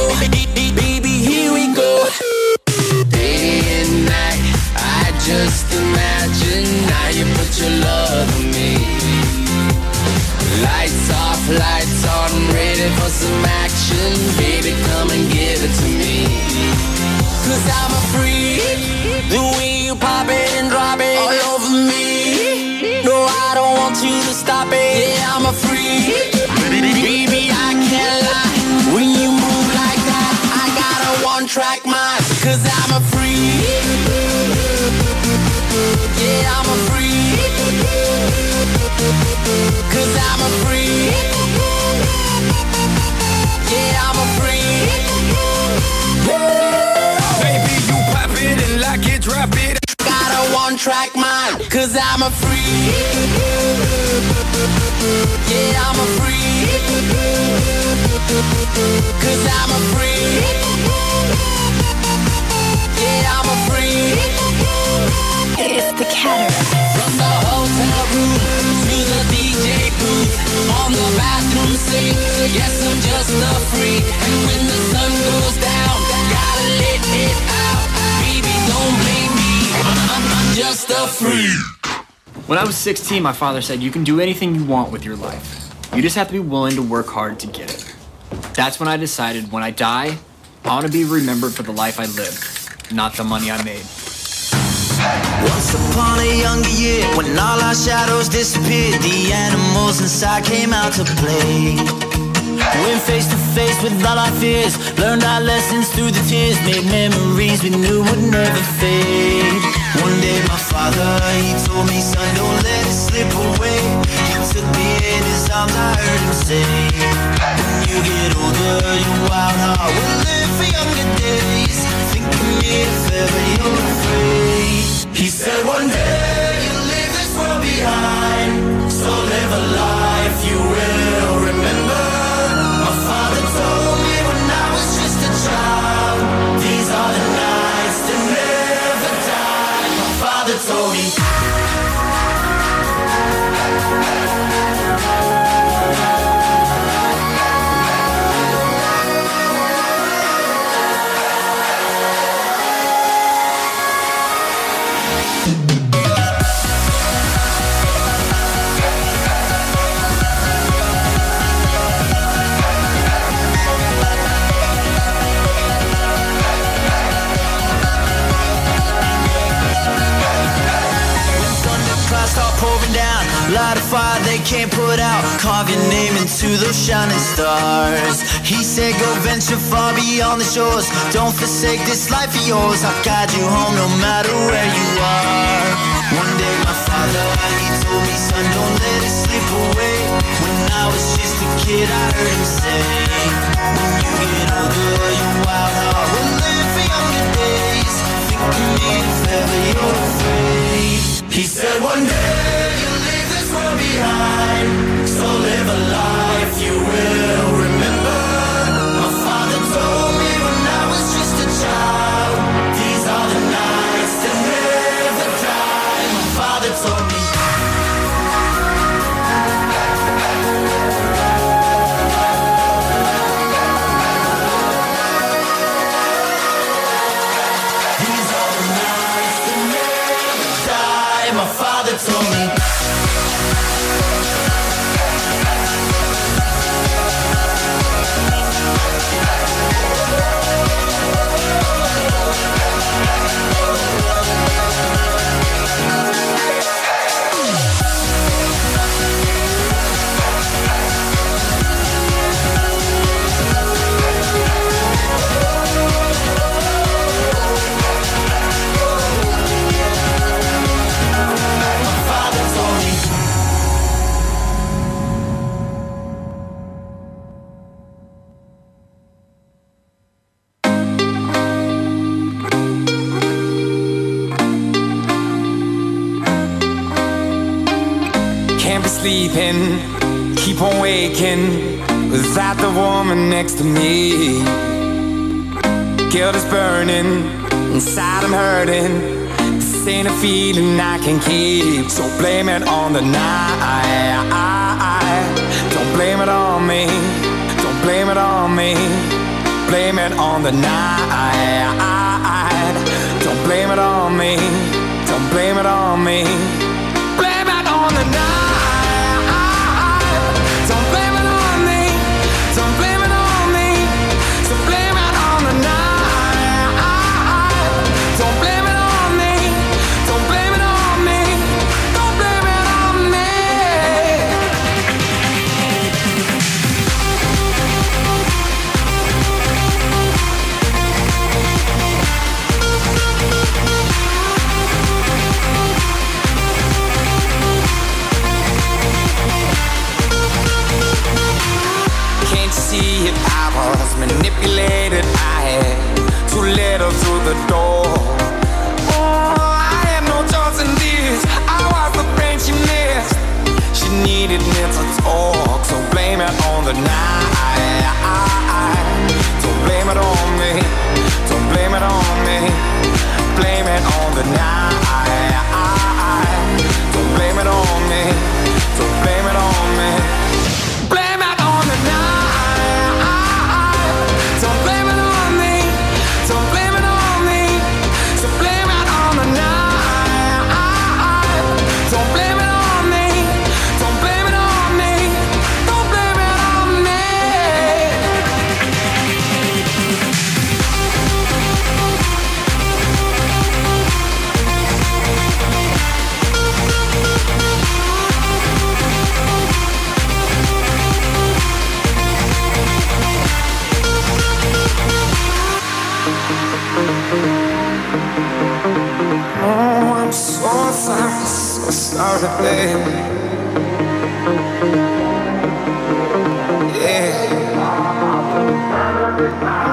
I'm a freak. Yeah, I'm a freak. 'Cause I'm a freak. Yeah, I'm a freak. It's the Cataract. From the hotel room to the DJ booth, on the bathroom sink. Yes, I'm just a freak. And when the sun goes down, gotta let it out. Baby, don't blame me. I'm just a freak. When I was 16, my father said, you can do anything you want with your life. You just have to be willing to work hard to get it. That's when I decided when I die, I want to be remembered for the life I lived, not the money I made. Once upon a younger year, when all our shadows disappeared, the animals inside came out to play. Went face to face with all our fears, learned our lessons through the tears, made memories we knew would never fade. One day my father, he told me, son, don't let it slip away. He took me in his arms, I heard him say, when you get older, your wild heart will live for younger days. Think of me if ever you're afraid. He said one day you'll leave this world behind, so live a life you will remember. My father told me when I was just a child, these are the nights that never die. My father told me. Start pouring down, light a fire they can't put out. Carve your name into those shining stars. He said go venture far beyond the shores. Don't forsake this life of yours. I'll guide you home no matter where you are. One day my father, he told me, son, don't let it slip away. When I was just a kid, I heard him say, when you get older, your wild heart will live for younger days. Think of me if ever you're afraid. He said one day you'll leave this world behind, so live a life you will remember. My father told me when I was just a child, these are the nights that never die. My father told me. These are the nights that never die. My father told me. Can't be sleeping, keep on waking without the woman next to me. Guilt is burning, inside I'm hurting. This ain't a feeling I can keep. So blame it on the night. Don't blame it on me. Don't blame it on me. Blame it on the night. Don't blame it on me. Don't blame it on me. Blame it on the night. Don't blame it on me. Don't blame it on me. So blame it on the night. Don't blame it on me. Don't blame it on me. Don't blame it on me. Can't you see it? I was manipulated. I had too little through the door. Oh, I had no choice in this. I was the talk, so blame it on the night. Don't blame it on me. Don't blame it on me. Blame it on the night. Don't blame it on me. Don't blame it on me. Blame it on the night. Don't blame it on me. Don't blame it on me. So blame it on the night. Don't blame it on me. Don't blame it on me. Don't blame it on me. Oh, I'm so sorry, baby. Yeah.